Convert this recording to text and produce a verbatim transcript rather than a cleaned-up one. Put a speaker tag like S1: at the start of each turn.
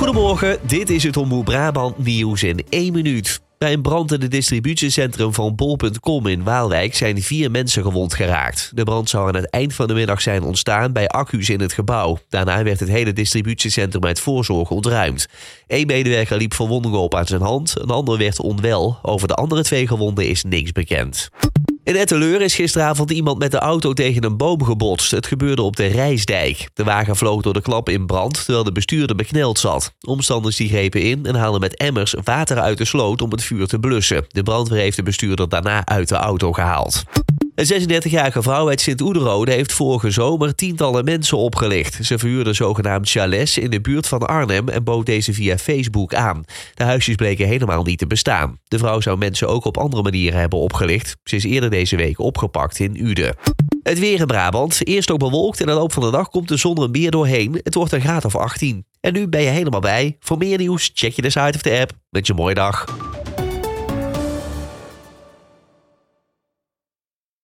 S1: Goedemorgen, dit is het Omroep Brabant nieuws in één minuut. Bij een brand in het distributiecentrum van bol punt com in Waalwijk zijn vier mensen gewond geraakt. De brand zou aan het eind van de middag zijn ontstaan bij accu's in het gebouw. Daarna werd het hele distributiecentrum uit voorzorg ontruimd. Eén medewerker liep verwondingen op aan zijn hand, een ander werd onwel. Over de andere twee gewonden is niks bekend. In Etteleur is gisteravond iemand met de auto tegen een boom gebotst. Het gebeurde op de Rijsdijk. De wagen vloog door de klap in brand, terwijl de bestuurder bekneld zat. Omstanders die grepen in en haalden met emmers water uit de sloot om het vuur te blussen. De brandweer heeft de bestuurder daarna uit de auto gehaald. Een zesendertigjarige vrouw uit Sint-Oederode heeft vorige zomer tientallen mensen opgelicht. Ze verhuurde zogenaamd chalets in de buurt van Arnhem en bood deze via Facebook aan. De huisjes bleken helemaal niet te bestaan. De vrouw zou mensen ook op andere manieren hebben opgelicht. Ze is eerder deze week opgepakt in Uden. Het weer in Brabant. Eerst ook bewolkt en in de loop van de dag komt de zon er meer doorheen. Het wordt een graad of achttien. En nu ben je helemaal bij. Voor meer nieuws check je de site of de app. Met je mooie dag.